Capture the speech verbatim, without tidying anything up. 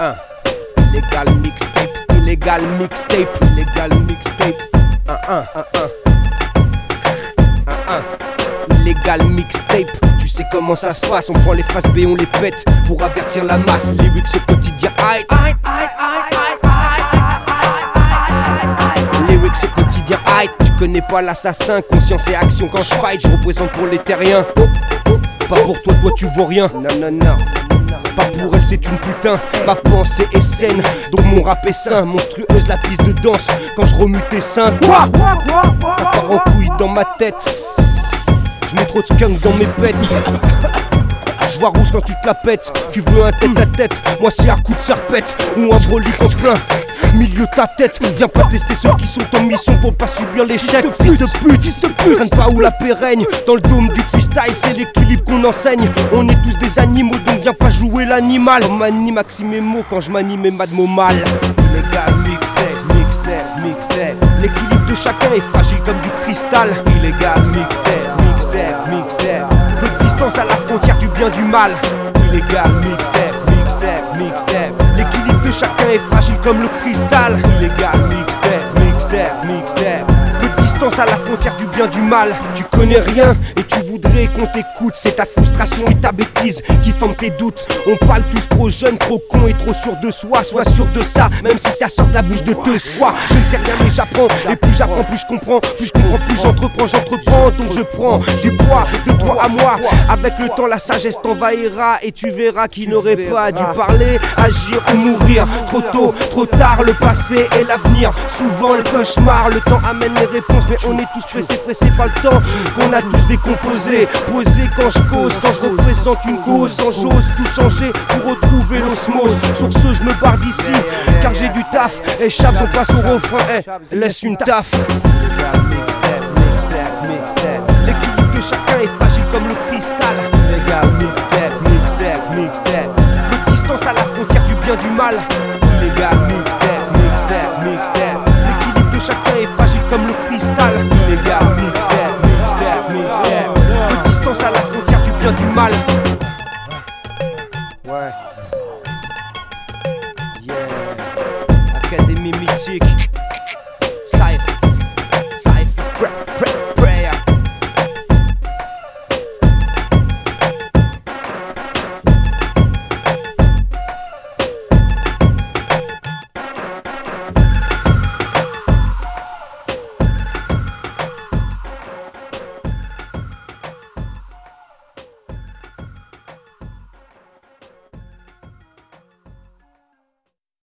un. Illégal mixtape, illégal mixtape, illégal mixtape. Un, un, un, un. Un, un. Illégal mixtape, tu sais comment ça se passe. On prend les faces B, on les pète pour avertir la masse. Lyrics au quotidien, aïe, aïe, aïe, aïe, aïe, aïe. Lyrics au quotidien, aïe. Tu connais pas l'assassin, conscience et action quand je fight. Je représente pour les terriens. Oh, oh. Pas pour toi, toi tu vaux rien. Non, non, non. Pas pour elle, c'est une putain. Ma pensée est saine, donc mon rap est sain. Monstrueuse la piste de danse quand je remue tes seins. Quoi? Ça part en couille dans ma tête. Je mets trop de skunk dans mes pets. Je vois rouge quand tu te la pètes. Tu veux un tête à tête, moi c'est un coup de serpette ou un brolic en plein milieu de ta tête. Viens pas tester ceux qui sont en mission pour pas subir l'échec. Fils de pute, fils de pute. Traîne pas où la paix règne. Dans le dôme du freestyle, c'est l'équilibre qu'on enseigne. On est tous des animaux, donc viens pas jouer l'animal. On manie maxi mes mots quand je manie mes mads mots mal. Illégal mixtape, mixtape, mixtape. L'équilibre de chacun est fragile comme du cristal. Illégal mixtape, mixtape, mixtape. Peu de distance à la frontière du bien du mal. Illégal mixtape, mixtape, mixtape. L'équilibre de chacun est fragile comme le cristal. Illégal mixtape, mixtape, mixtape. Peu de distance à la frontière du bien du mal. Tu connais rien et tu voudrais qu'on t'écoute. C'est ta frustration et ta bêtise qui forment tes doutes. On parle tous trop jeunes, trop cons et trop sûrs de soi. Sois sûr de ça, même si ça sort de la bouche de te soi. Je ne sais rien mais j'apprends. Et plus j'apprends, plus je comprends. Plus je comprends, plus j'entreprends, j'entreprends. Donc je prends du poids de toi à moi. Avec le temps la sagesse t'envahira. Et tu verras qu'il n'aurait pas dû parler, agir ou mourir. Trop tôt, trop tard, le passé et l'avenir. Souvent le cauchemar, le temps amène les réponses. Mais on est tous pressés, pressés par le temps qu'on a tous décomposé. Posé quand je cause, quand je représente une cause. Quand j'ose tout changer pour retrouver l'osmose. Sur ce je me barre d'ici, car j'ai du taf. Échappe, on passe au refrain, hey, laisse une taf. L'équilibre de chacun est fragile comme le cristal. Illégal mixtape, mixtape, mixtape. Peu de distance à la frontière du bien du mal. Illégal mixtape, mixtape, mixtape. L'équilibre de chacun est fragile comme le cristal. Illégal mixtape, mixtape, mixtape. Peu de distance à la frontière du bien du mal. Ouais.